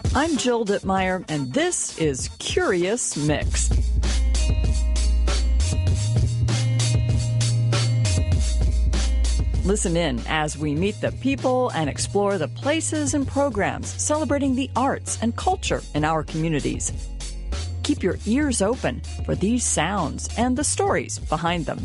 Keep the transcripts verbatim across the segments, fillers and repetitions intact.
I'm Jill Dittmeyer, and this is Curious Mix. Listen in as we meet the people and explore the places and programs celebrating the arts and culture in our communities. Keep your ears open for these sounds and the stories behind them.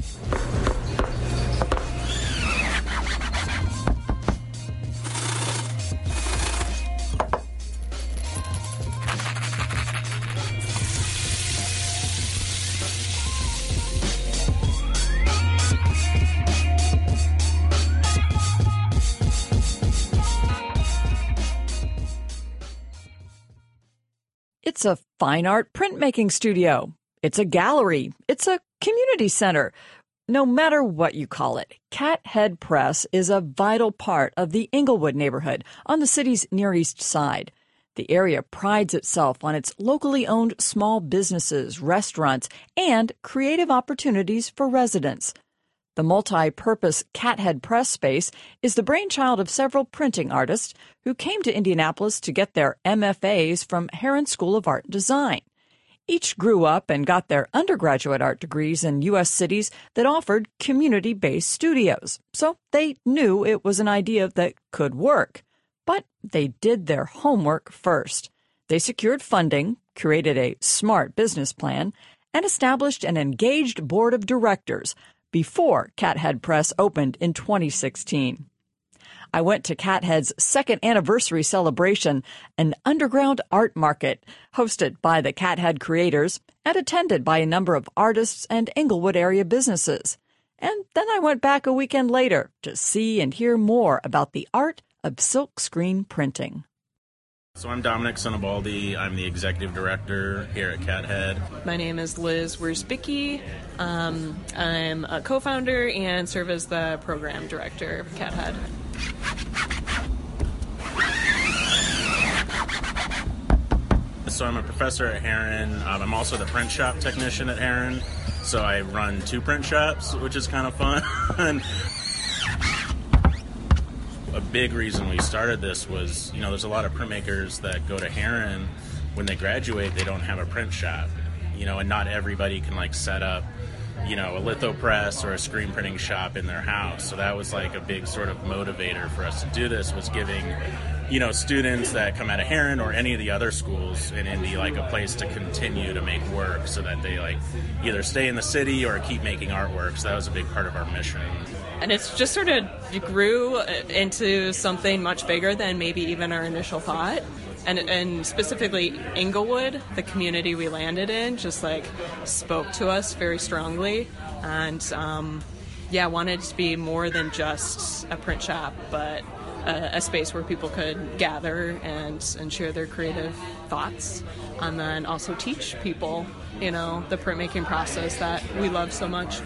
It's a fine art printmaking studio. It's a gallery. It's a community center. No matter what you call it, Cathead Press is a vital part of the Englewood neighborhood on the city's Near East Side. The area prides itself on its locally owned small businesses, restaurants, and creative opportunities for residents. The multi-purpose Cathead Press space is the brainchild of several printing artists who came to Indianapolis to get their M F As from Herron School of Art and Design. Each grew up and got their undergraduate art degrees in U S cities that offered community-based studios, so they knew it was an idea that could work. But they did their homework first. They secured funding, created a smart business plan, and established an engaged board of directors before Cathead Press opened in twenty sixteen. I went to Cathead's second anniversary celebration, an underground art market hosted by the Cathead creators and attended by a number of artists and Englewood area businesses. And then I went back a weekend later to see and hear more about the art of silkscreen printing. So I'm Dominic Sinibaldi. I'm the executive director here at Cathead. My name is Liz Wierzbicki. Um, I'm a co-founder and serve as the program director of Cathead. So I'm a professor at Herron. Um, I'm also the print shop technician at Herron. So I run two print shops, which is kind of fun. A big reason we started this was, you know, there's a lot of printmakers that go to Herron. When they graduate, they don't have a print shop, you know, and not everybody can, like, set up, you know, a litho press or a screen printing shop in their house. So that was, like, a big sort of motivator for us to do this, was giving, you know, students that come out of Herron or any of the other schools in Indy, like, a place to continue to make work so that they, like, either stay in the city or keep making artwork. So that was a big part of our mission. And it's just sort of grew into something much bigger than maybe even our initial thought. And and specifically Englewood, the community we landed in, just like spoke to us very strongly. And um, yeah, wanted to be more than just a print shop, but a, a space where people could gather and, and share their creative thoughts. And then also teach people, you know, the printmaking process that we love so much.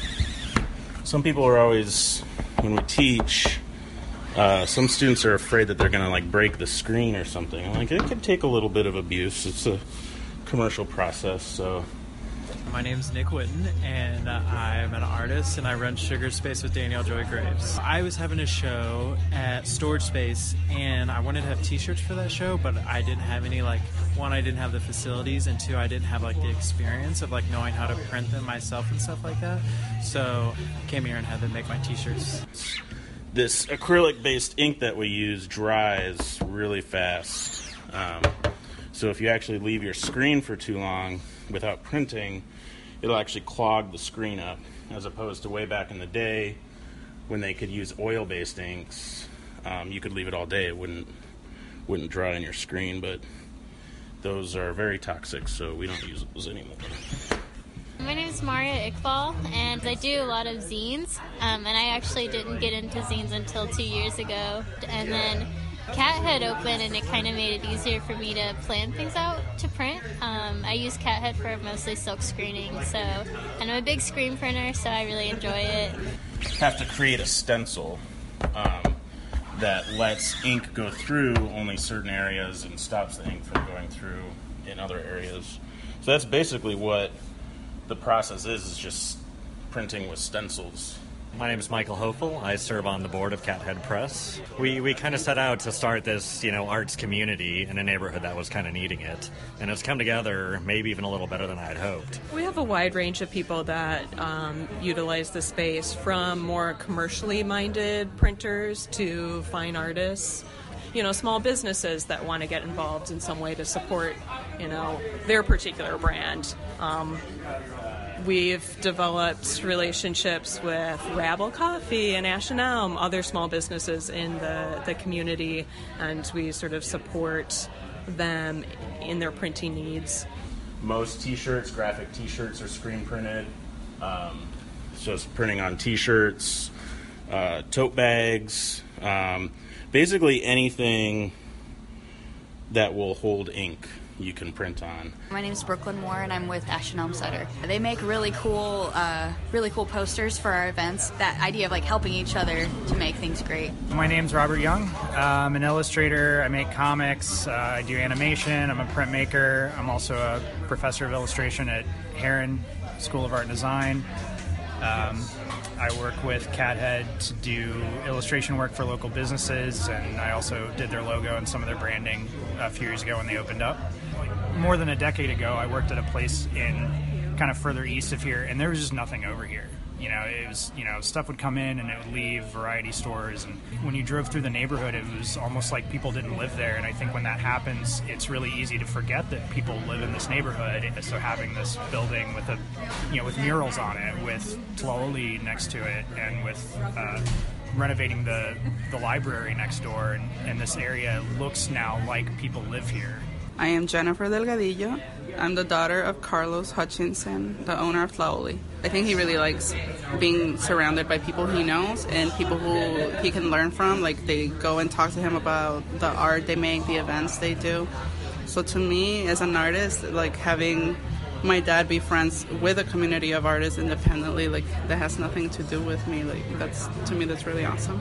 Some people are always, when we teach, uh, some students are afraid that they're going to, like, break the screen or something. I'm like, it could take a little bit of abuse. It's a commercial process, so. My name's Nick Witten, and uh, I'm an artist, and I run Sugar Space with Danielle Joy Graves. I was having a show at Storage Space, and I wanted to have t-shirts for that show, but I didn't have any, like, one, I didn't have the facilities, and two, I didn't have, like, the experience of, like, knowing how to print them myself and stuff like that. So I came here and had them make my t-shirts. This acrylic-based ink that we use dries really fast. Um, so if you actually leave your screen for too long without printing, it'll actually clog the screen up, as opposed to way back in the day when they could use oil-based inks. Um, you could leave it all day, it wouldn't wouldn't dry on your screen, but those are very toxic, so we don't use those anymore. My name is Maria Iqbal, and I do a lot of zines, um, and I actually didn't get into zines until two years ago, and then Cathead opened, and it kind of made it easier for me to plan things out to print. Um, I use Cathead for mostly silk screening, so, and I'm a big screen printer, so I really enjoy it. Have to create a stencil um, that lets ink go through only certain areas and stops the ink from going through in other areas. So that's basically what the process is, is just printing with stencils. My name is Michael Hofel. I serve on the board of Cathead Press. We we kind of set out to start this, you know, arts community in a neighborhood that was kind of needing it, and it's come together maybe even a little better than I had hoped. We have a wide range of people that um, utilize the space, from more commercially minded printers to fine artists, you know, small businesses that want to get involved in some way to support, you know, their particular brand. Um, We've developed relationships with Rabble Coffee and Ash and Elm, other small businesses in the, the community, and we sort of support them in their printing needs. Most t-shirts, graphic t-shirts, are screen printed. Um, so it's printing on t-shirts, uh, tote bags, um, basically anything that will hold ink you can print on. My name is Brooklyn Moore, and I'm with Ash and Elm Cider. They make really cool, uh, really cool posters for our events. That idea of like helping each other to make things great. My name's Robert Young. I'm an illustrator. I make comics. Uh, I do animation. I'm a printmaker. I'm also a professor of illustration at Heron School of Art and Design. Um, I work with Cathead to do illustration work for local businesses, and I also did their logo and some of their branding a few years ago when they opened up. More than a decade ago, I worked at a place in kind of further east of here, and there was just nothing over here. You know, it was, you know, stuff would come in and it would leave, variety stores, and when you drove through the neighborhood, it was almost like people didn't live there, and I think when that happens, it's really easy to forget that people live in this neighborhood. So having this building with a, you know, with murals on it, with Tlaoli next to it, and with uh, renovating the, the library next door, and, and this area looks now like people live here. I am Jennifer Delgadillo. I'm the daughter of Carlos Hutchinson, the owner of Tlaoli. I think he really likes being surrounded by people he knows and people who he can learn from. Like, they go and talk to him about the art they make, the events they do. So to me, as an artist, like having my dad be friends with a community of artists independently, like that has nothing to do with me. Like that's, to me, that's really awesome.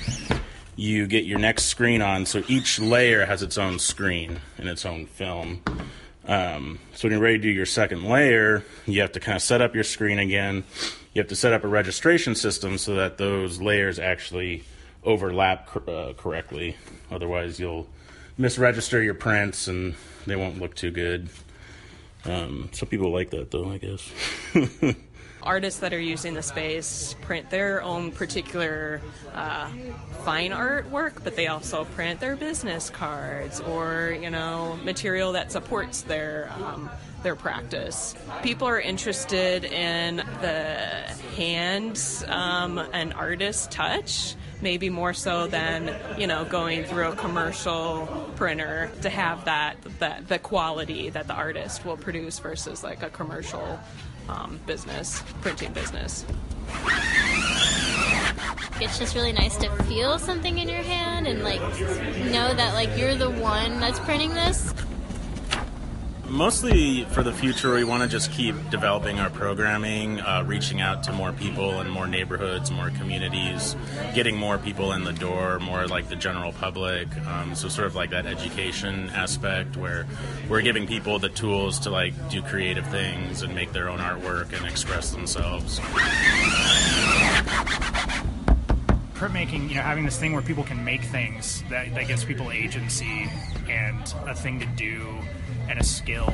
You get your next screen on, so each layer has its own screen and its own film. Um, so when you're ready to do your second layer, you have to kind of set up your screen again. You have to set up a registration system so that those layers actually overlap cor- uh, correctly. Otherwise, you'll misregister your prints and they won't look too good. Um, some people like that, though, I guess. Artists that are using the space print their own particular uh, fine art work, but they also print their business cards or, you know, material that supports their um, their practice. People are interested in the hand um, and artist touch, maybe more so than, you know, going through a commercial printer to have that, that the quality that the artist will produce versus like a commercial Um, business, printing business. It's just really nice to feel something in your hand and like know that like you're the one that's printing this. Mostly for the future, we want to just keep developing our programming, uh, reaching out to more people in more neighborhoods, more communities, getting more people in the door, more like the general public. Um, so sort of like that education aspect where we're giving people the tools to like do creative things and make their own artwork and express themselves. Printmaking, you know, having this thing where people can make things that, that gives people agency and a thing to do and a skill.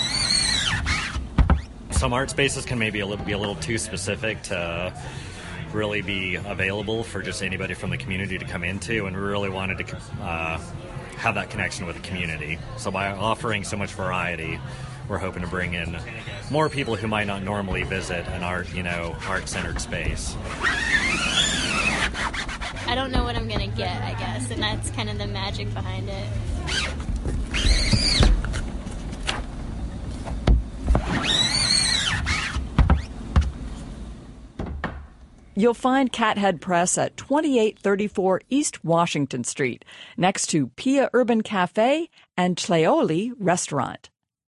Some art spaces can maybe a little, be a little too specific to really be available for just anybody from the community to come into, and we really wanted to uh, have that connection with the community. So by offering so much variety, we're hoping to bring in more people who might not normally visit an art, you know, art-centered space. I don't know what I'm going to get, I guess, and that's kind of the magic behind it. You'll find Cathead Press at twenty-eight thirty-four East Washington Street, next to Pia Urban Cafe and Tlaoli Restaurant.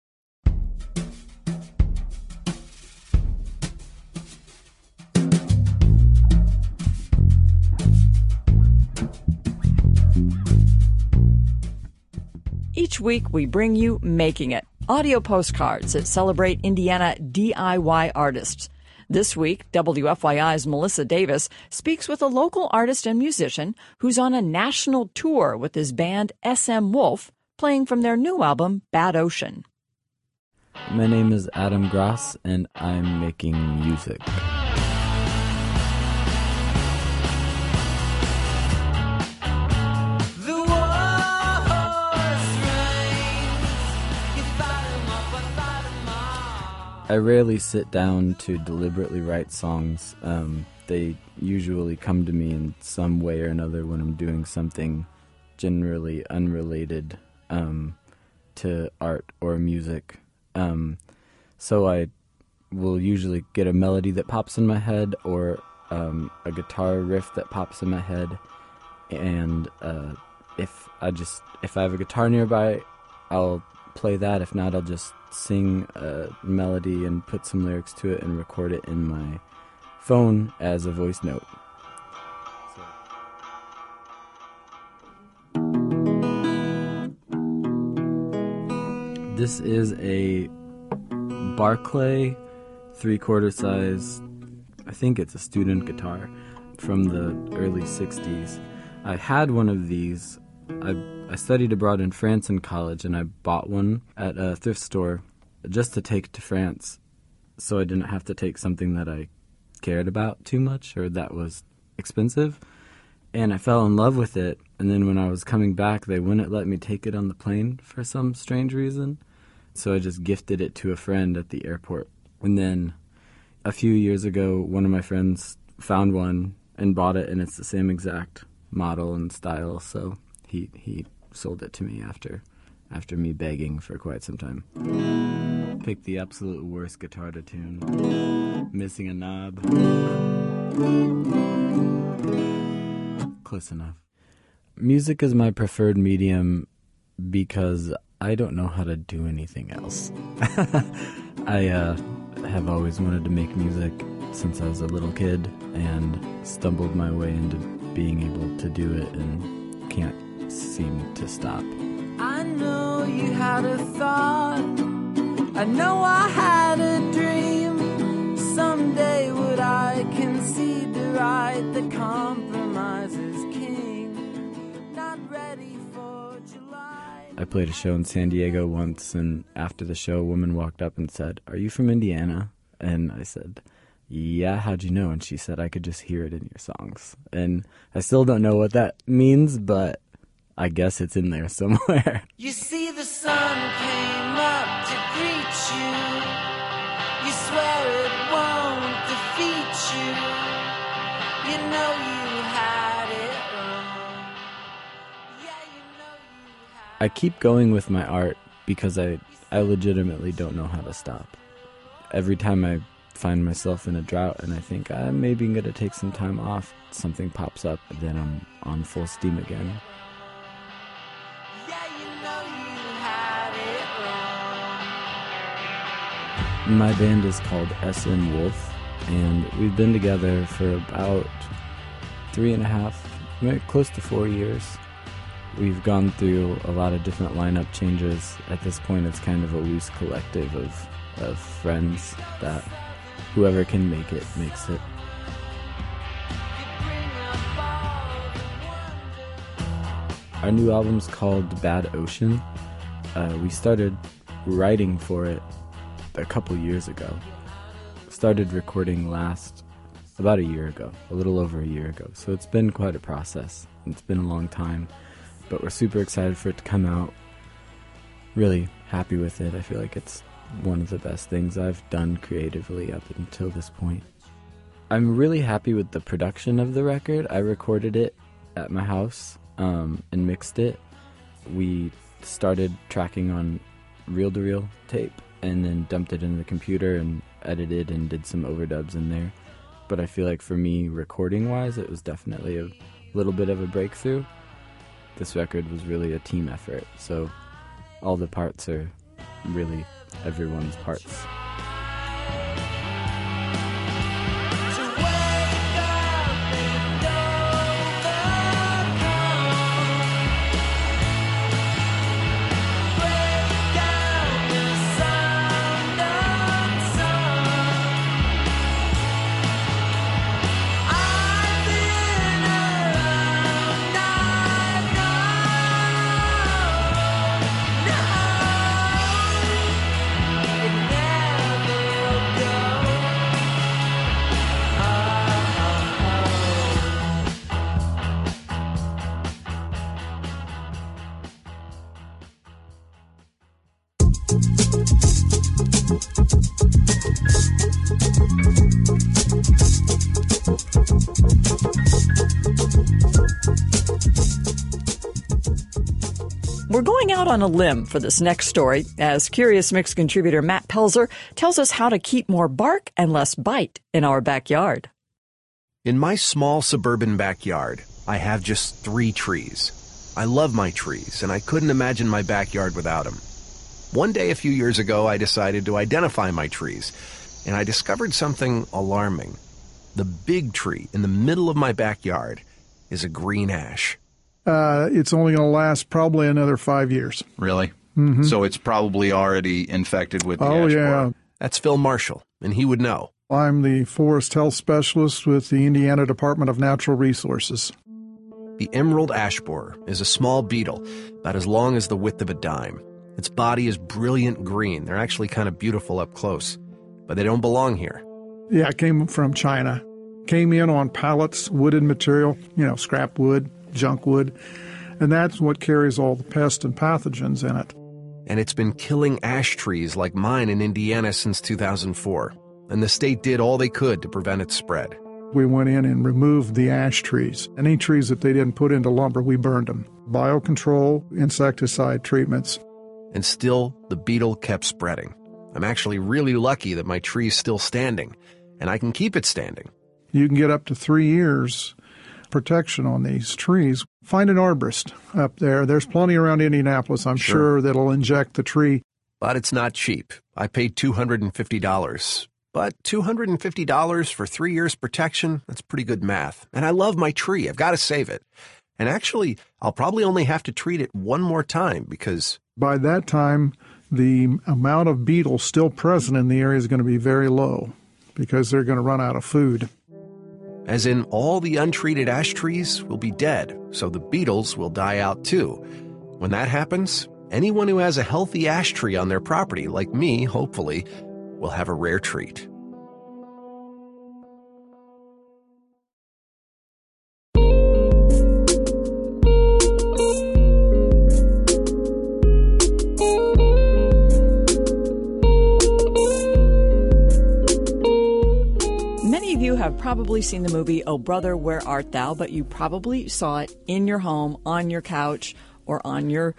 Each week, we bring you Making It, audio postcards that celebrate Indiana D I Y artists. This week, W F Y I's Melissa Davis speaks with a local artist and musician who's on a national tour with his band S M Wolf, playing from their new album, Bad Ocean. My name is Adam Gross, and I'm making music. I rarely sit down to deliberately write songs. Um, they usually come to me in some way or another when I'm doing something generally unrelated um, to art or music. Um, so I will usually get a melody that pops in my head or um, a guitar riff that pops in my head. And uh, if I just if I have a guitar nearby, I'll play that. If not, I'll just sing a melody and put some lyrics to it and record it in my phone as a voice note. This is a Barclay three-quarter size, I think it's a student guitar from the early sixties. I had one of these. I I studied abroad in France in college, and I bought one at a thrift store just to take to France, so I didn't have to take something that I cared about too much or that was expensive. And I fell in love with it, and then when I was coming back, they wouldn't let me take it on the plane for some strange reason, so I just gifted it to a friend at the airport. And then a few years ago, one of my friends found one and bought it, and it's the same exact model and style, so he he sold it to me after after me begging for quite some time. Picked the absolute worst guitar to tune. Missing a knob. Close enough. Music is my preferred medium because I don't know how to do anything else. I uh, have always wanted to make music since I was a little kid and stumbled my way into being able to do it and can't seem to stop. I know you had a thought, I know I had a dream. Someday would I concede the right that compromise is king. Not ready for July. I played a show in San Diego once, and after the show, a woman walked up and said, "Are you from Indiana?" And I said, "Yeah, how'd you know?" And she said, "I could just hear it in your songs." And I still don't know what that means, but I guess it's in there somewhere. You see the sun came up to greet you. You swear it won't defeat you. You know you had it wrong. Yeah, you know you had I keep going with my art because I, I legitimately don't know how to stop. Every time I find myself in a drought and I think I'm maybe going to take some time off, something pops up, then I'm on full steam again. My band is called S M Wolf, and we've been together for about three and a half, maybe close to four years. We've gone through a lot of different lineup changes. At this point, it's kind of a loose collective of, of friends that whoever can make it, makes it. Our new album's called Bad Ocean. Uh, we started writing for it a couple years ago. Started recording last about a year ago, a little over a year ago. So it's been quite a process. It's been a long time, but we're super excited for it to come out. Really happy with it. I feel like it's one of the best things I've done creatively up until this point. I'm really happy with the production of the record. I recorded it at my house um, and mixed it. We started tracking on reel-to-reel tape and then dumped it in the computer and edited and did some overdubs in there. But I feel like for me, recording-wise, it was definitely a little bit of a breakthrough. This record was really a team effort, so all the parts are really everyone's parts. We're going out on a limb for this next story as Curious Mix contributor Matt Pelzer tells us how to keep more bark and less bite in our backyard. In my small suburban backyard, I have just three trees. I love my trees, and I couldn't imagine my backyard without them. One day a few years ago, I decided to identify my trees, and I discovered something alarming. The big tree in the middle of my backyard is a green ash. Uh, it's only going to last probably another five years. Really? Mm-hmm. So it's probably already infected with the oh, ash yeah. borer. That's Phil Marshall, and he would know. I'm the forest health specialist with the Indiana Department of Natural Resources. The emerald ash borer is a small beetle, about as long as the width of a dime. Its body is brilliant green. They're actually kind of beautiful up close, but they don't belong here. Yeah, it came from China. Came in on pallets, wooded material, you know, scrap wood, junk wood, and that's what carries all the pests and pathogens in it. And it's been killing ash trees like mine in Indiana since two thousand four, and the state did all they could to prevent its spread. We went in and removed the ash trees. Any trees that they didn't put into lumber, we burned them. Biocontrol, insecticide treatments. And still, the beetle kept spreading. I'm actually really lucky that my tree's still standing, and I can keep it standing. You can get up to three years protection on these trees. Find an arborist up there. There's plenty around Indianapolis, I'm sure, sure that'll inject the tree. But it's not cheap. I paid two hundred fifty dollars. But two hundred fifty dollars for three years protection, that's pretty good math. And I love my tree. I've got to save it. And actually, I'll probably only have to treat it one more time because... by that time, the amount of beetles still present in the area is going to be very low because they're going to run out of food. As in, all the untreated ash trees will be dead, so the beetles will die out too. When that happens, anyone who has a healthy ash tree on their property, like me, hopefully, will have a rare treat. Have probably seen the movie Oh Brother, Where Art Thou, but you probably saw it in your home, on your couch, or on your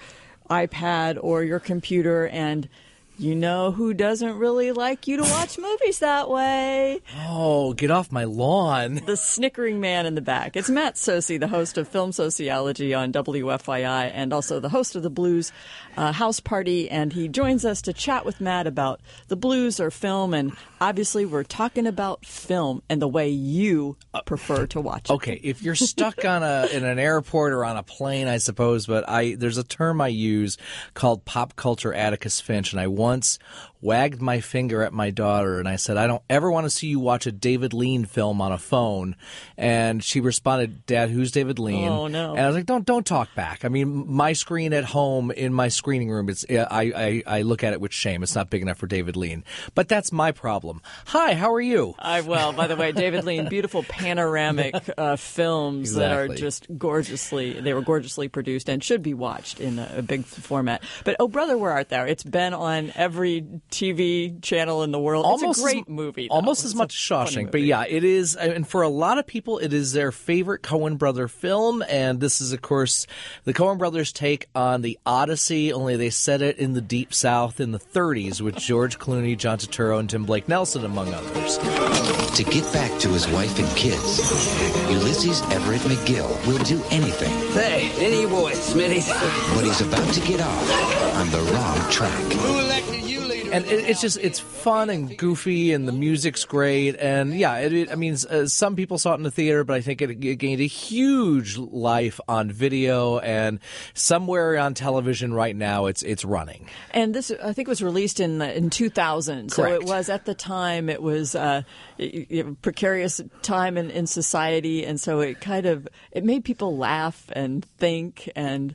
iPad or your computer, and you know who doesn't really like you to watch movies that way? Oh, get off my lawn. The snickering man in the back. It's Matt Sosi, the host of Film Sociology on W F Y I and also the host of the Blues uh, House Party, and he joins us to chat with Matt about the blues or film, and obviously we're talking about film and the way you prefer to watch it. Okay, if you're stuck on a in an airport or on a plane, I suppose, but I there's a term I use called pop culture Atticus Finch, and I once wagged my finger at my daughter and I said, I don't ever want to see you watch a David Lean film on a phone. And she responded, Dad, who's David Lean? Oh, no. And I was like, don't don't talk back. I mean, my screen at home in my screening room, it's I, I, I look at it with shame. It's not big enough for David Lean. But that's my problem. Hi, how are you? I well, by the way, David Lean, beautiful panoramic uh, films exactly. that are just gorgeously, they were gorgeously produced and should be watched in a, a big format. But Oh Brother, Where Art Thou? It's been on every T V channel in the world. Almost it's a great as, movie. Though. Almost it's as much as Shawshank. But yeah, it is. And for a lot of people, it is their favorite Coen brother film. And this is, of course, the Coen brothers' take on the Odyssey, only they set it in the Deep South in the thirties with George Clooney, John Turturro, and Tim Blake Nelson, among others. To get back to his wife and kids, Ulysses Everett McGill will do anything. Hey, any boy, Smitty. But he's about to get off on the wrong track. Who elected you leader? And it, it's just, it's fun and goofy, and the music's great. And yeah, it, it, I mean, uh, some people saw it in the theater, but I think it, it gained a huge life on video, and somewhere on television right now, it's it's running. And this, I think, was released in in two thousand. So Correct. it was, at the time, it was uh, a precarious time in, in society, and so it kind of, it made people laugh and think and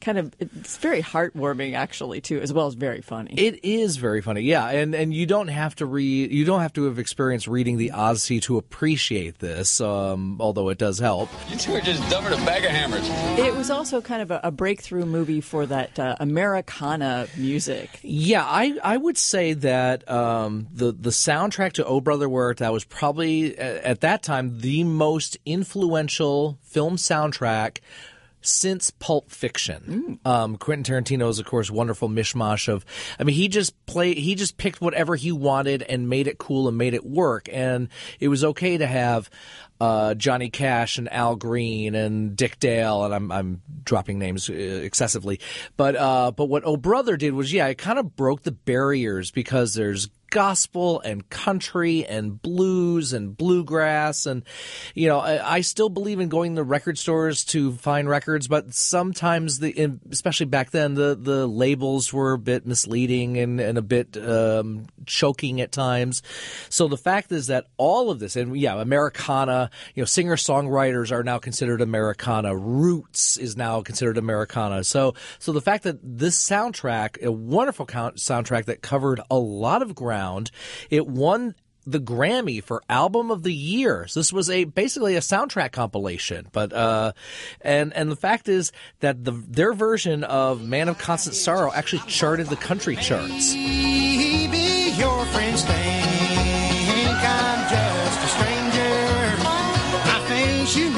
kind of, it's very heartwarming actually too, as well as very funny. It is very funny, yeah, and and you don't have to read, you don't have to have experienced reading the Odyssey to appreciate this, um, although it does help. You two are just dumber than a bag of hammers. It was also kind of a, a breakthrough movie for that uh, Americana music. Yeah, I, I would say that um, the the soundtrack to Oh Brother Where Art Thou was probably at that time the most influential film soundtrack since Pulp Fiction. Mm. Um, Quentin Tarantino is, of course, wonderful mishmash of, I mean, he just played, he just picked whatever he wanted and made it cool and made it work. And it was okay to have uh, Johnny Cash and Al Green and Dick Dale, and I'm, I'm dropping names uh, excessively. But, uh, but what Oh Brother did was, yeah, it kind of broke the barriers because there's gospel and country and blues and bluegrass, and you know I, I still believe in going to record stores to find records, but sometimes the especially back then the the labels were a bit misleading and, and a bit um, choking at times. So the fact is that all of this, and yeah, Americana, you know, singer songwriters are now considered Americana. Roots is now considered Americana. So so the fact that this soundtrack, a wonderful count, soundtrack that covered a lot of ground. It won the Grammy for Album of the Year. So this was a basically a soundtrack compilation. But uh, and and the fact is that the their version of Man of Constant Sorrow actually charted the country charts. Maybe your friends think I'm just a stranger. I think you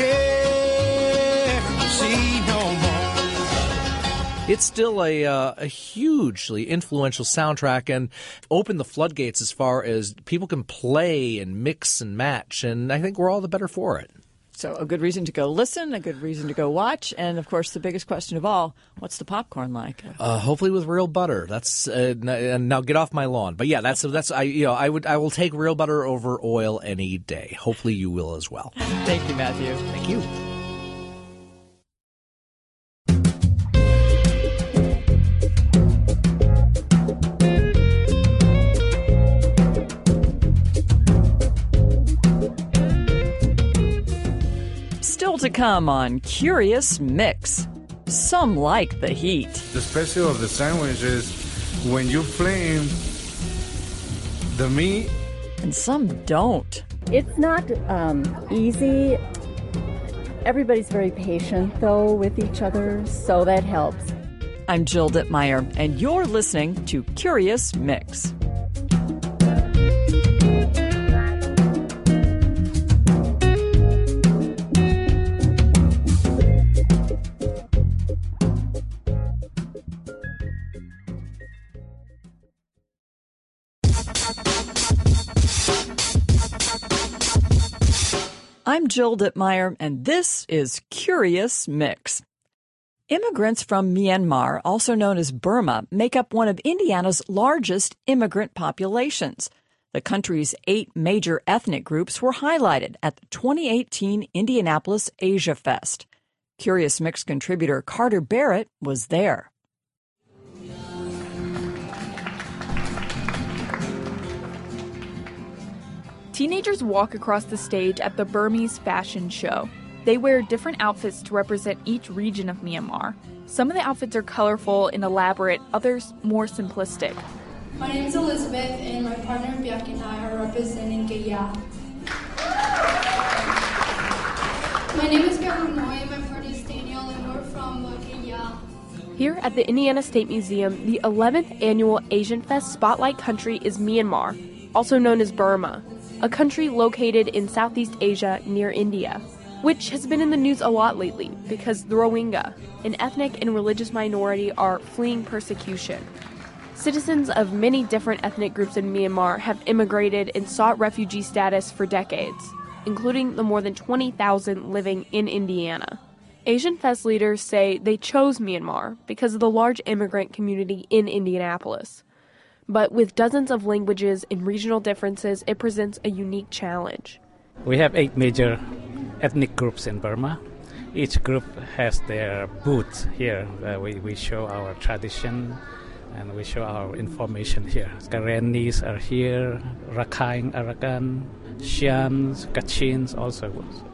never see no more. It's still a uh, a hugely influential soundtrack and opened the floodgates as far as people can play and mix and match, and I think we're all the better for it. So a good reason to go listen, a good reason to go watch, and of course the biggest question of all, what's the popcorn like? Uh, hopefully with real butter. That's uh, n- now get off my lawn. But yeah, that's that's I you know I would I will take real butter over oil any day. Hopefully you will as well. Thank you, Matthew. Thank you. Still to come on Curious Mix. Some like the heat. The special of the sandwich is when you flame the meat. And some don't. It's not um, easy. Everybody's very patient, though, with each other, so that helps. I'm Jill Dittmeyer, and you're listening to Curious Mix. I'm Jill Dittmeyer, and this is Curious Mix. Immigrants from Myanmar, also known as Burma, make up one of Indiana's largest immigrant populations. The country's eight major ethnic groups were highlighted at the twenty eighteen Indianapolis Asia Fest. Curious Mix contributor Carter Barrett was there. Teenagers walk across the stage at the Burmese Fashion Show. They wear different outfits to represent each region of Myanmar. Some of the outfits are colorful and elaborate, others more simplistic. My name is Elizabeth, and my partner Biak and I are representing Gaya. My name is Gavin Noy, and my partner is Daniel, and we're from Gaya. Here at the Indiana State Museum, the eleventh annual Asian Fest spotlight country is Myanmar, also known as Burma, a country located in Southeast Asia near India, which has been in the news a lot lately because the Rohingya, an ethnic and religious minority, are fleeing persecution. Citizens of many different ethnic groups in Myanmar have immigrated and sought refugee status for decades, including the more than twenty thousand living in Indiana. Asian Fest leaders say they chose Myanmar because of the large immigrant community in Indianapolis. But with dozens of languages and regional differences, it presents a unique challenge. We have eight major ethnic groups in Burma. Each group has their booth here. Uh, we, we show our tradition and we show our information here. Karennis are here, Rakhine, Arakan, Xians, Kachins also.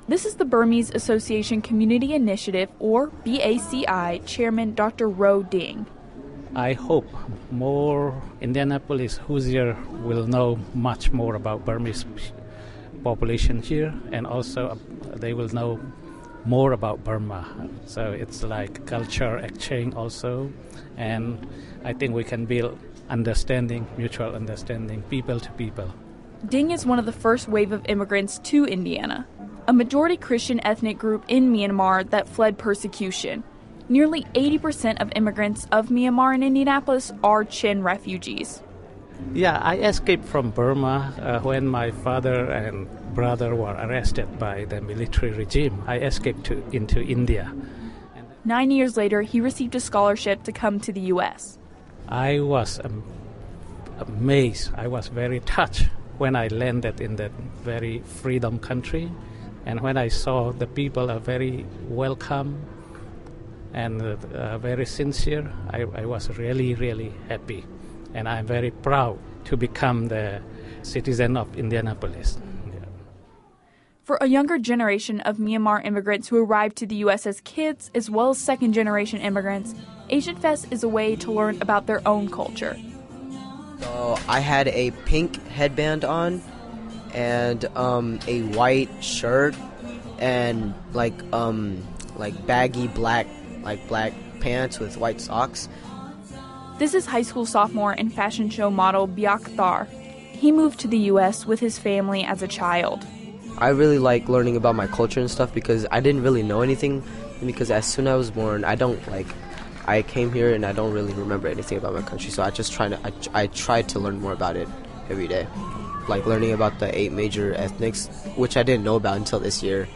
This is the Burmese Association Community Initiative, or B A C I, Chairman Doctor Ro Ding. I hope more Indianapolis Hoosier will know much more about Burmese population here, and also they will know more about Burma. So it's like culture exchange also, and I think we can build understanding, mutual understanding, people to people. Ding is one of the first wave of immigrants to Indiana, a majority Christian ethnic group in Myanmar that fled persecution. Nearly eighty percent of immigrants of Myanmar and Indianapolis are Chin refugees. Yeah, I escaped from Burma uh, when my father and brother were arrested by the military regime. I escaped to, into India. Nine years later, he received a scholarship to come to the U S. I was um, amazed. I was very touched when I landed in that very freedom country. And when I saw the people are very welcome and uh, very sincere, I, I was really, really happy. And I'm very proud to become the citizen of Indianapolis. Yeah. For a younger generation of Myanmar immigrants who arrived to the U S as kids, as well as second-generation immigrants, Asian Fest is a way to learn about their own culture. So I had a pink headband on and um, a white shirt and like um, like baggy black like black pants with white socks. This is high school sophomore and fashion show model Byak Thar. He moved to the U S with his family as a child. I really like learning about my culture and stuff because I didn't really know anything, because as soon as I was born, I don't like I came here and I don't really remember anything about my country, so I just try to I, I tried to learn more about it every day, like learning about the eight major ethnics, which I didn't know about until this year.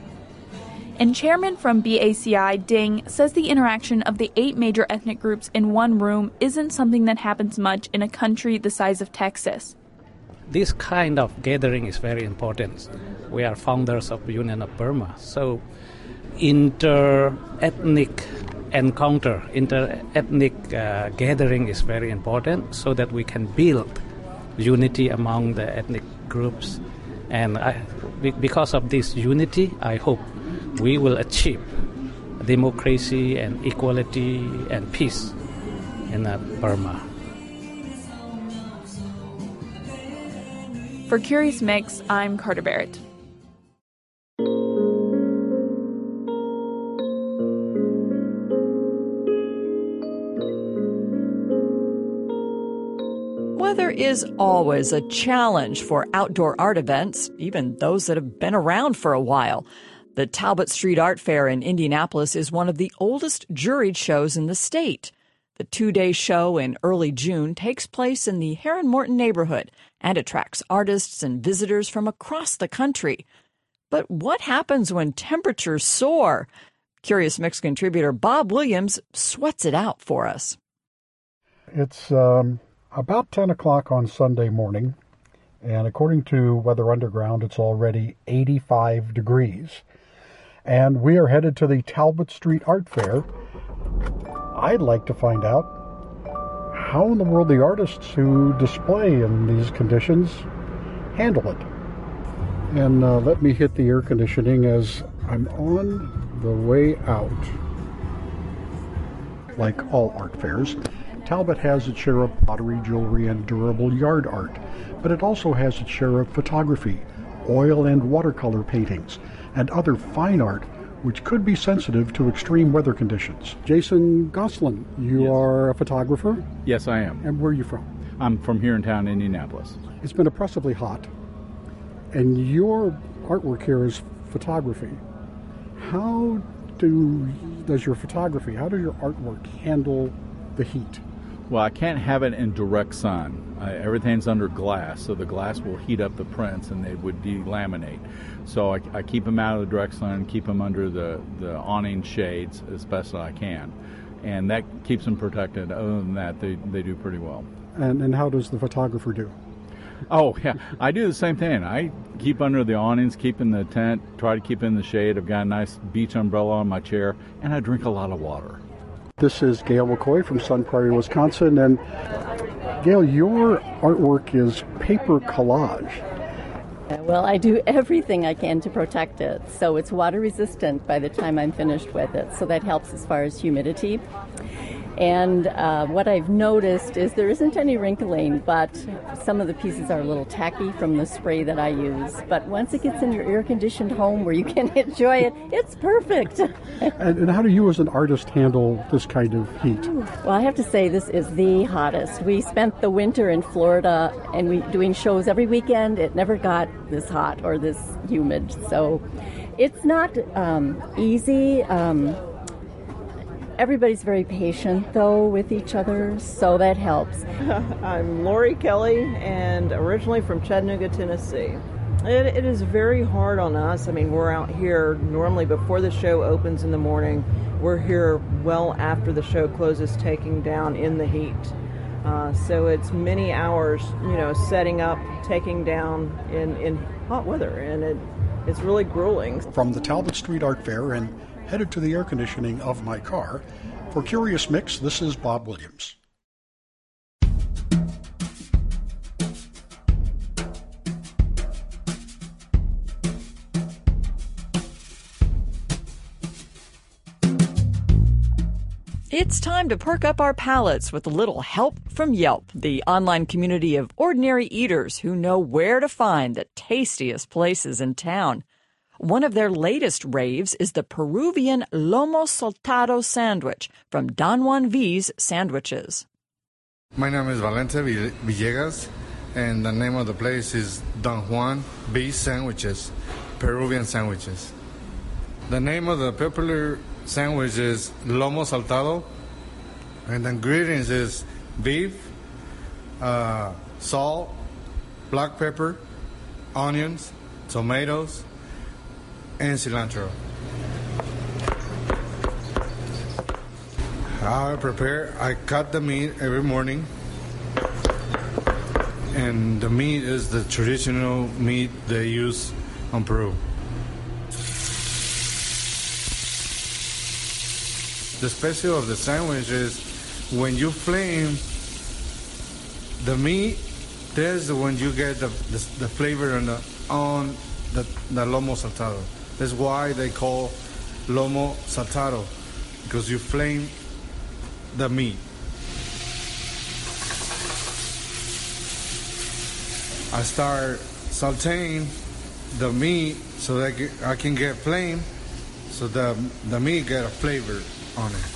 And chairman from B A C I, Ding, says the interaction of the eight major ethnic groups in one room isn't something that happens much in a country the size of Texas. This kind of gathering is very important. We are founders of Union of Burma, so inter-ethnic encounter, inter-ethnic uh, gathering is very important so that we can build unity among the ethnic groups. And I, because of this unity, I hope we will achieve democracy and equality and peace in uh, Burma. For Curious Mix, I'm Carter Barrett. Weather is always a challenge for outdoor art events, even those that have been around for a while. The Talbot Street Art Fair in Indianapolis is one of the oldest juried shows in the state. The two-day show in early June takes place in the Heron Morton neighborhood and attracts artists and visitors from across the country. But what happens when temperatures soar? Curious Mix contributor Bob Williams sweats it out for us. It's um, about ten o'clock on Sunday morning, and according to Weather Underground, it's already eighty-five degrees. And we are headed to the Talbot Street Art Fair. I'd like to find out how in the world the artists who display in these conditions handle it. And uh, let me hit the air conditioning as I'm on the way out. Like all art fairs, Talbot has its share of pottery, jewelry, and durable yard art, but it also has its share of photography, oil and watercolor paintings, and other fine art which could be sensitive to extreme weather conditions. Jason Goslin, you yes. are a photographer? Yes, I am. And where are you from? I'm from here in town, Indianapolis. It's been oppressively hot, and your artwork here is photography. How do does your photography, how do your artwork handle the heat? Well, I can't have it in direct sun. Uh, everything's under glass, so the glass will heat up the prints and they would delaminate. So I, I keep them out of the direct sun, keep them under the, the awning shades as best as I can. And that keeps them protected. Other than that, they, they do pretty well. And, and how does the photographer do? Oh, yeah. I do the same thing. I keep under the awnings, keep in the tent, try to keep in the shade. I've got a nice beach umbrella on my chair, and I drink a lot of water. This is Gail McCoy from Sun Prairie, Wisconsin. And Gail, your artwork is paper collage. Well, I do everything I can to protect it, so it's water resistant by the time I'm finished with it, so that helps as far as humidity. And uh, what I've noticed is there isn't any wrinkling, but some of the pieces are a little tacky from the spray that I use. But once it gets in your air-conditioned home where you can enjoy it, it's perfect. and, and how do you as an artist handle this kind of heat? Well, I have to say this is the hottest. We spent the winter in Florida and we doing shows every weekend. It never got this hot or this humid. So it's not um, easy. Um, Everybody's very patient, though, with each other, so that helps. I'm Lori Kelly, and originally from Chattanooga, Tennessee. It, it is very hard on us. I mean, we're out here normally before the show opens in the morning. We're here well after the show closes, taking down in the heat. Uh, so it's many hours, you know, setting up, taking down in, in hot weather, and it it's really grueling. From the Talbot Street Art Fair and headed to the air conditioning of my car. For Curious Mix, this is Bob Williams. It's time to perk up our palates with a little help from Yelp, the online community of ordinary eaters who know where to find the tastiest places in town. One of their latest raves is the Peruvian Lomo Saltado sandwich from Don Juan V's Sandwiches. My name is Valente Villegas, and the name of the place is Don Juan V's Sandwiches, Peruvian sandwiches. The name of the popular sandwich is Lomo Saltado, and the ingredients is beef, uh, salt, black pepper, onions, tomatoes, and cilantro. How I prepare, I cut the meat every morning, and the meat is the traditional meat they use on Peru. The special of the sandwich is when you flame the meat, there's when you get the, the, the flavor on the, on the, the lomo saltado. That's why they call lomo saltado, because you flame the meat. I start sauteing the meat so that I can get flame, so the the meat get a flavor on it.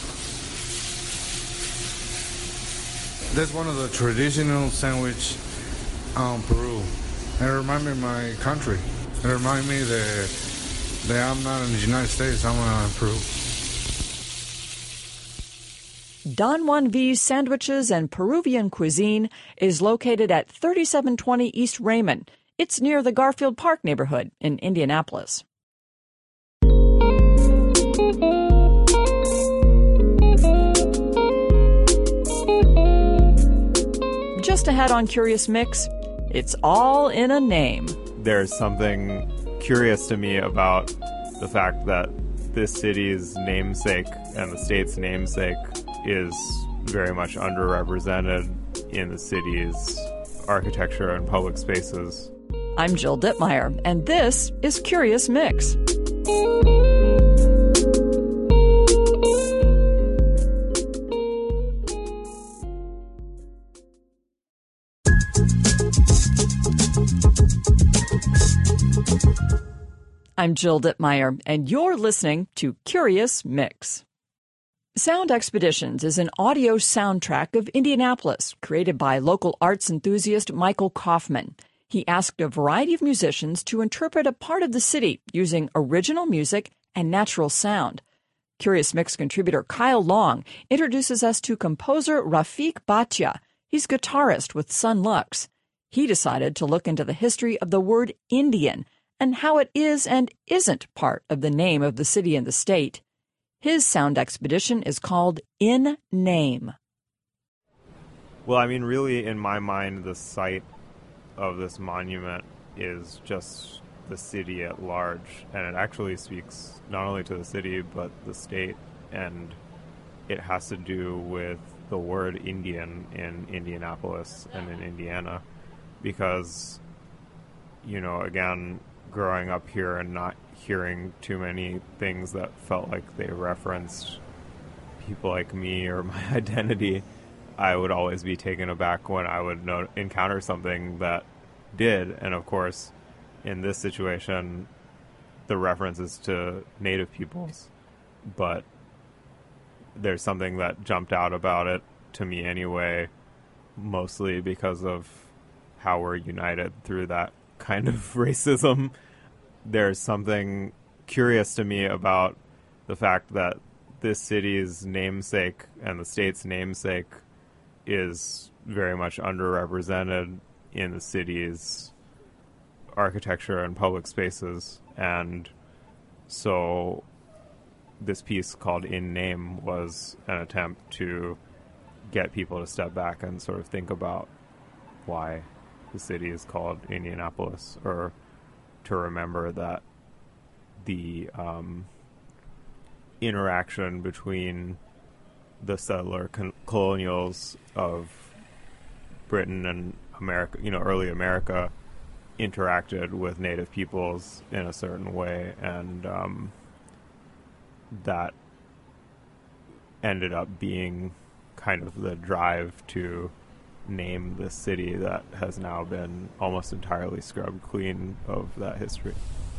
That's one of the traditional sandwich on Peru. It reminds me of my country. It reminds me that that I'm not in the United States, I'm in Peru. Don Juan V's Sandwiches and Peruvian Cuisine is located at thirty-seven twenty East Raymond. It's near the Garfield Park neighborhood in Indianapolis. Just ahead on Curious Mix, it's all in a name. There's something curious to me about the fact that this city's namesake and the state's namesake is very much underrepresented in the city's architecture and public spaces. I'm Jill Dittmeyer, and this is Curious Mix. I'm Jill Dittmeyer, and you're listening to Curious Mix. Sound Expeditions is an audio soundtrack of Indianapolis, created by local arts enthusiast Michael Kaufman. He asked a variety of musicians to interpret a part of the city using original music and natural sound. Curious Mix contributor Kyle Long introduces us to composer Rafik Bhatia. He's guitarist with Sun Lux. He decided to look into the history of the word Indian and how it is and isn't part of the name of the city and the state. His sound expedition is called In Name. Well, I mean, really, in my mind, the site of this monument is just the city at large, and it actually speaks not only to the city, but the state, and it has to do with the word Indian in Indianapolis and in Indiana, because you know, again, growing up here and not hearing too many things that felt like they referenced people like me or my identity, I would always be taken aback when I would know, encounter something that did. And of course, in this situation, the references to Native peoples, but there's something that jumped out about it to me anyway, mostly because of how we're united through that kind of racism. There's something curious to me about the fact that this city's namesake and the state's namesake is very much underrepresented in the city's architecture and public spaces. And so this piece called In Name was an attempt to get people to step back and sort of think about why the city is called Indianapolis, or to remember that the um, interaction between the settler con- colonials of Britain and America, you know, early America, interacted with Native peoples in a certain way, and um, that ended up being kind of the drive to name this city that has now been almost entirely scrubbed clean of that history.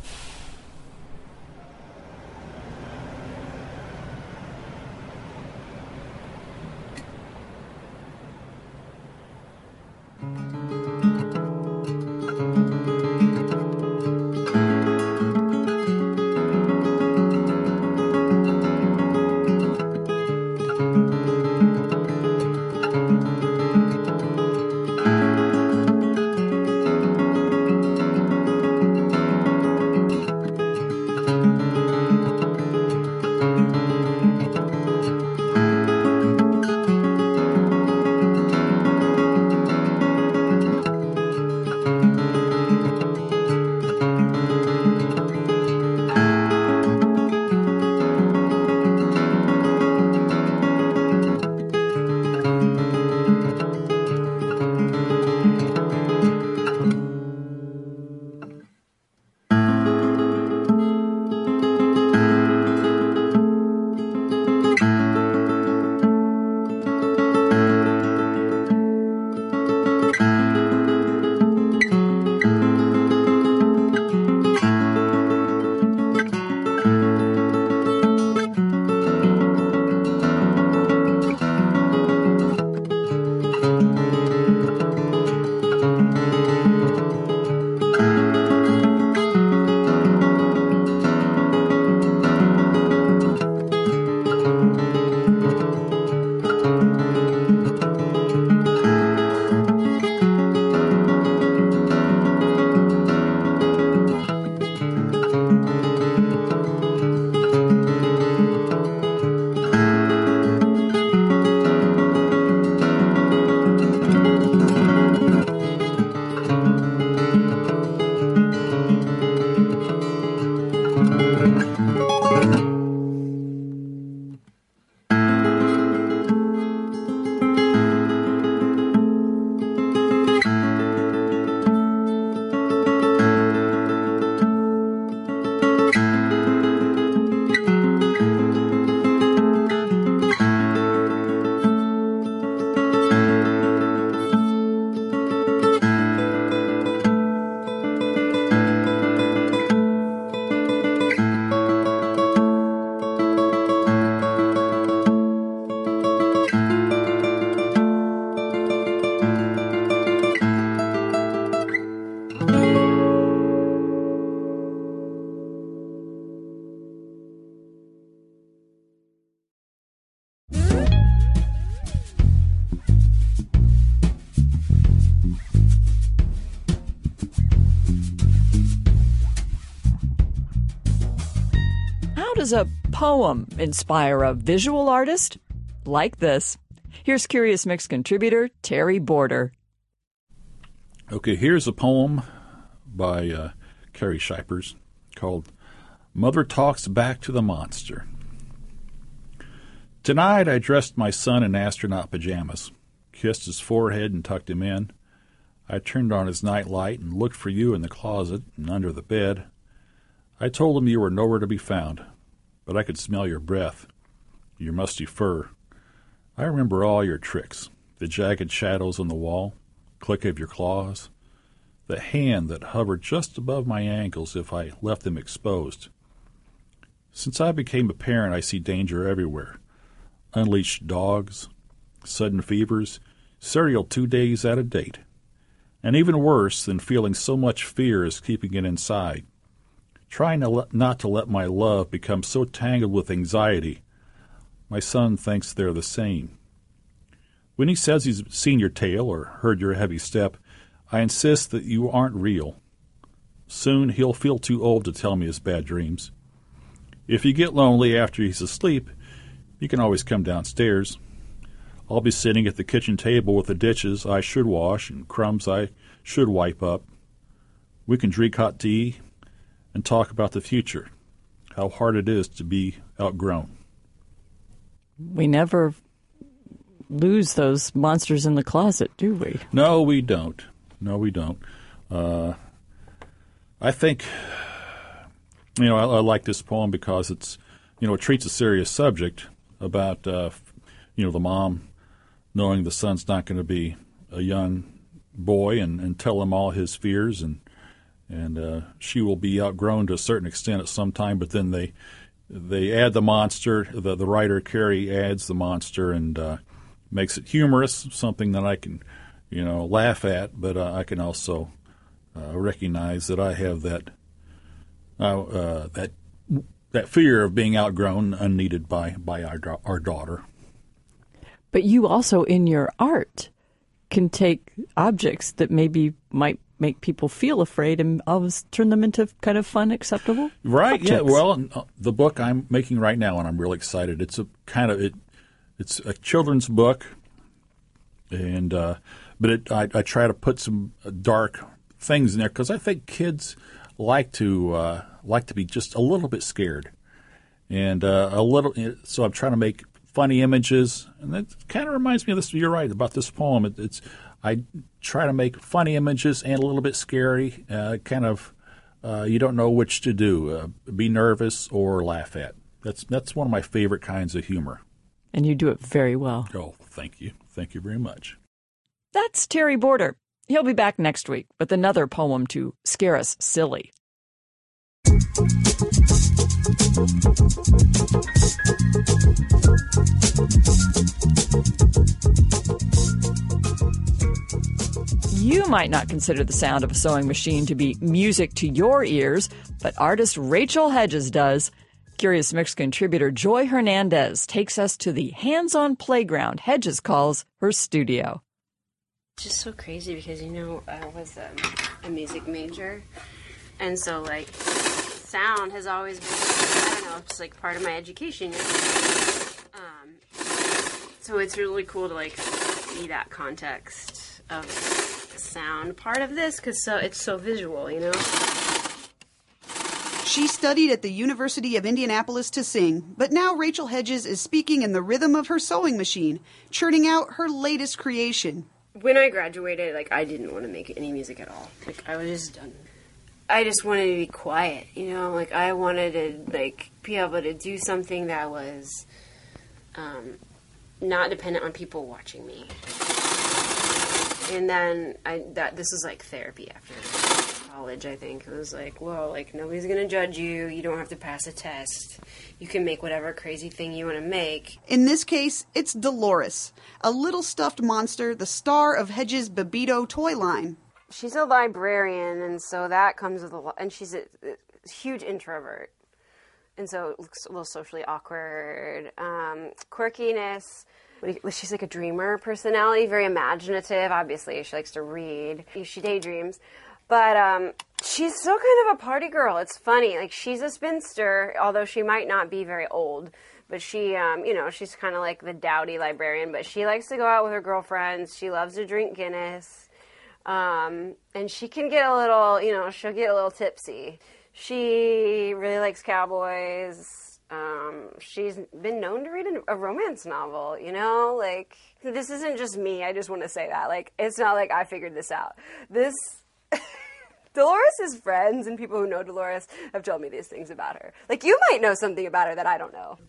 Does a poem inspire a visual artist? Like this. Here's Curious Mix contributor Terry Border. Okay, here's a poem by uh, Carrie Shipers called Mother Talks Back to the Monster. Tonight I dressed my son in astronaut pajamas, kissed his forehead and tucked him in. I turned on his night light and looked for you in the closet and under the bed. I told him you were nowhere to be found, but I could smell your breath, your musty fur. I remember all your tricks, the jagged shadows on the wall, click of your claws, the hand that hovered just above my ankles if I left them exposed. Since I became a parent, I see danger everywhere. Unleashed dogs, sudden fevers, cereal two days out of date. And even worse than feeling so much fear is keeping it inside. Trying to let, not to let my love become so tangled with anxiety. My son thinks they're the same. When he says he's seen your tail or heard your heavy step, I insist that you aren't real. Soon he'll feel too old to tell me his bad dreams. If you get lonely after he's asleep, you can always come downstairs. I'll be sitting at the kitchen table with the dishes I should wash and crumbs I should wipe up. We can drink hot tea and talk about the future, how hard it is to be outgrown. We never lose those monsters in the closet, do we? No, we don't. No, we don't. Uh, I think, you know, I, I like this poem because it's, you know, it treats a serious subject about, uh, you know, the mom knowing the son's not going to be a young boy and, and tell him all his fears, and and uh, she will be outgrown to a certain extent at some time, but then they they add the monster. The, the writer, Carrie, adds the monster and uh, makes it humorous, something that I can, you know, laugh at, but uh, I can also uh, recognize that I have that uh, uh, that that fear of being outgrown, unneeded by, by our, our daughter. But you also, in your art, can take objects that maybe might make people feel afraid and always turn them into kind of fun, acceptable Right, objects. yeah. Well, the book I'm making right now, and I'm really excited, it's a kind of, it, it's a children's book, and uh, but it, I, I try to put some dark things in there because I think kids like to uh, like to be just a little bit scared, and uh, a little. So I'm trying to make funny images, and that kind of reminds me of this. You're right about this poem. It, it's I try to make funny images and a little bit scary. Uh, kind of uh, you don't know which to do: uh, be nervous or laugh at. That's that's one of my favorite kinds of humor. And you do it very well. Oh, thank you, thank you very much. That's Terry Border. He'll be back next week with another poem to scare us silly. You might not consider the sound of a sewing machine to be music to your ears, but artist Rachel Hedges does. Curious Mix contributor Joy Hernandez takes us to the hands-on playground Hedges calls her studio. Just so crazy because, you know, I was um, a music major, and so, like, sound has always been, I don't know, just, like, part of my education. Um, so it's really cool to, like, see that context of the sound part of this, because so, it's so visual, you know? She studied at the University of Indianapolis to sing, but now Rachel Hedges is speaking in the rhythm of her sewing machine, churning out her latest creation. When I graduated, like, I didn't want to make any music at all. Like, I was just done. I just wanted to be quiet, you know? Like, I wanted to, like, be able to do something that was um, not dependent on people watching me. And then I that this was, like, therapy after college, I think. It was like, well, like, nobody's going to judge you. You don't have to pass a test. You can make whatever crazy thing you want to make. In this case, it's Dolores, a little stuffed monster, the star of Hedges' Babito toy line. She's a librarian, and so that comes with a lot. And she's a, a huge introvert. And so it looks a little socially awkward. Um, quirkiness. She's like a dreamer personality, very imaginative. Obviously, she likes to read. She daydreams. But um, she's still kind of a party girl. It's funny. Like, she's a spinster, although she might not be very old. But she, um, you know, she's kind of like the dowdy librarian. But she likes to go out with her girlfriends. She loves to drink Guinness. Um, and she can get a little, you know, she'll get a little tipsy. She really likes cowboys. Um, she's been known to read a, a romance novel, you know? Like, this isn't just me. I just want to say that. Like, it's not like I figured this out. This... Dolores' friends and people who know Dolores have told me these things about her. Like, you might know something about her that I don't know.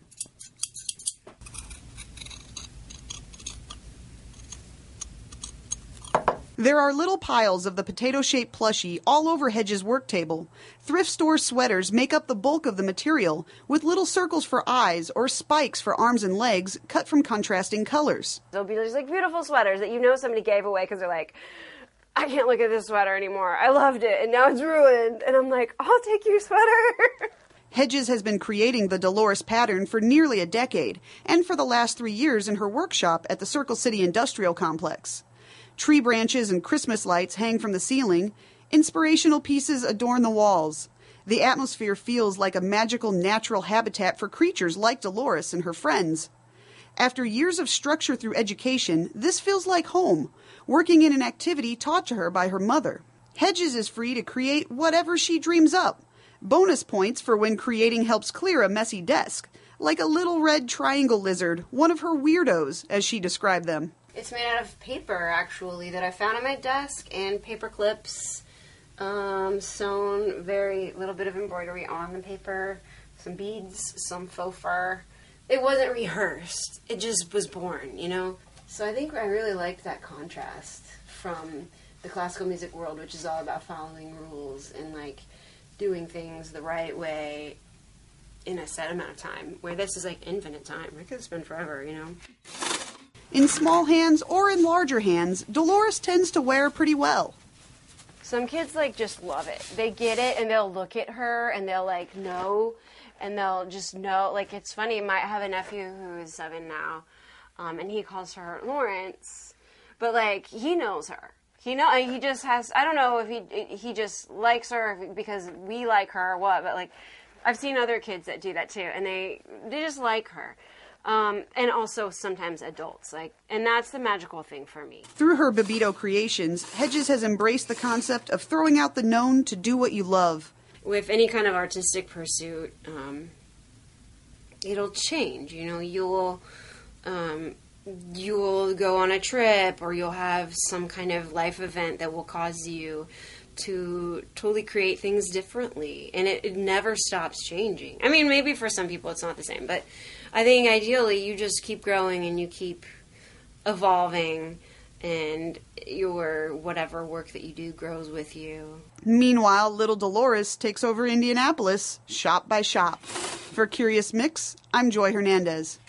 There are little piles of the potato-shaped plushie all over Hedges' work table. Thrift store sweaters make up the bulk of the material, with little circles for eyes or spikes for arms and legs cut from contrasting colors. There'll be these like beautiful sweaters that you know somebody gave away because they're like, I can't look at this sweater anymore. I loved it, and now it's ruined. And I'm like, I'll take your sweater. Hedges has been creating the Dolores pattern for nearly a decade, and for the last three years in her workshop at the Circle City Industrial Complex. Tree branches and Christmas lights hang from the ceiling. Inspirational pieces adorn the walls. The atmosphere feels like a magical natural habitat for creatures like Dolores and her friends. After years of structure through education, this feels like home, working in an activity taught to her by her mother. Hedges is free to create whatever she dreams up. Bonus points for when creating helps clear a messy desk, like a little red triangle lizard, one of her weirdos, as she described them. It's made out of paper, actually, that I found on my desk, and paper clips, um, sewn, very little bit of embroidery on the paper, some beads, some faux fur. It wasn't rehearsed. It just was born, you know? So I think I really liked that contrast from the classical music world, which is all about following rules and, like, doing things the right way in a set amount of time, where this is, like, infinite time. I could spend forever, you know? In small hands or in larger hands, Dolores tends to wear pretty well. Some kids, like, just love it. They get it, and they'll look at her, and they'll, like, know, and they'll just know. Like, it's funny, I might have a nephew who is seven now, um, and he calls her Lawrence, but, like, he knows her. He know he just has, I don't know if he he just likes her because we like her or what, but, like, I've seen other kids that do that, too, and they they just like her. Um, and also sometimes adults, like, and that's the magical thing for me. Through her Bebito creations, Hedges has embraced the concept of throwing out the known to do what you love. With any kind of artistic pursuit, um, it'll change. You know, you'll um, you'll go on a trip, or you'll have some kind of life event that will cause you to totally create things differently, and it, it never stops changing. I mean, maybe for some people it's not the same, but I think ideally you just keep growing and you keep evolving, and your whatever work that you do grows with you. Meanwhile, little Dolores takes over Indianapolis, shop by shop. For Curious Mix, I'm Joy Hernandez.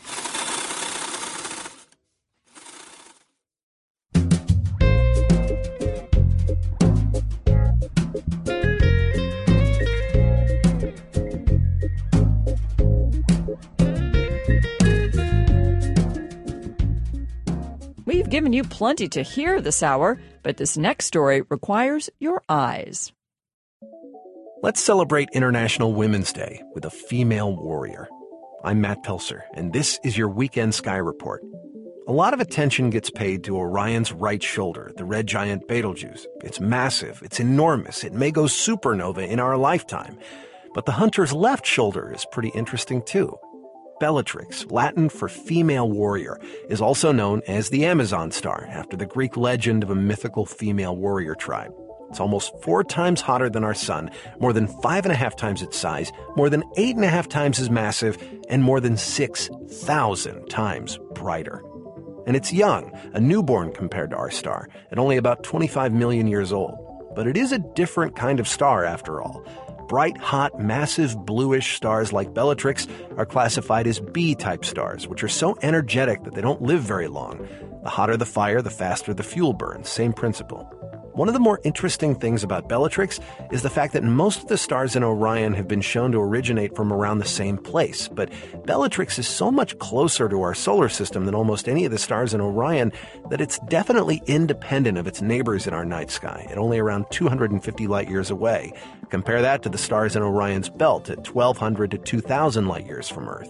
We've given you plenty to hear this hour, but this next story requires your eyes. Let's celebrate International Women's Day with a female warrior. I'm Matt Pilser, and this is your Weekend Sky Report. A lot of attention gets paid to Orion's right shoulder, the red giant Betelgeuse. It's massive, it's enormous, it may go supernova in our lifetime. But the hunter's left shoulder is pretty interesting too. Bellatrix, Latin for female warrior, is also known as the Amazon star, after the Greek legend of a mythical female warrior tribe. It's almost four times hotter than our sun, more than five and a half times its size, more than eight and a half times as massive, and more than six thousand times brighter. And it's young, a newborn compared to our star, at only about twenty-five million years old. But it is a different kind of star after all. Bright, hot, massive bluish stars like Bellatrix are classified as B-type stars, which are so energetic that they don't live very long. The hotter the fire, the faster the fuel burn. Same principle. One of the more interesting things about Bellatrix is the fact that most of the stars in Orion have been shown to originate from around the same place, but Bellatrix is so much closer to our solar system than almost any of the stars in Orion that it's definitely independent of its neighbors in our night sky, at only around two hundred fifty light years away. Compare that to the stars in Orion's belt at twelve hundred to two thousand light years from Earth.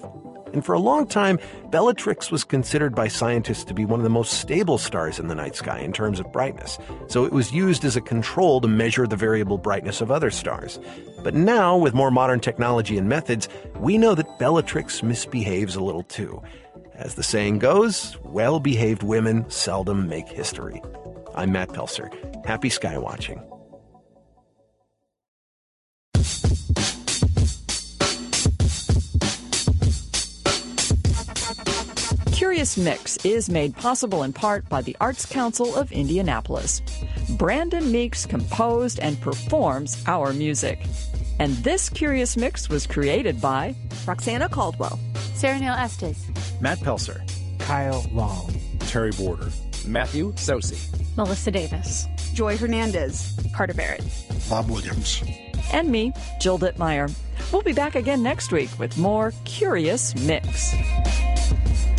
And for a long time, Bellatrix was considered by scientists to be one of the most stable stars in the night sky in terms of brightness. So it was used as a control to measure the variable brightness of other stars. But now, with more modern technology and methods, we know that Bellatrix misbehaves a little too. As the saying goes, well-behaved women seldom make history. I'm Matt Pelser. Happy sky watching. Curious Mix is made possible in part by the Arts Council of Indianapolis. Brandon Meeks composed and performs our music. And this Curious Mix was created by Roxana Caldwell, Sarah Neil Estes, Matt Pelser, Kyle Long, Terry Border, Matthew Sosi, Melissa Davis, Joy Hernandez, Carter Barrett, Bob Williams, and me, Jill Dittmeyer. We'll be back again next week with more Curious Mix.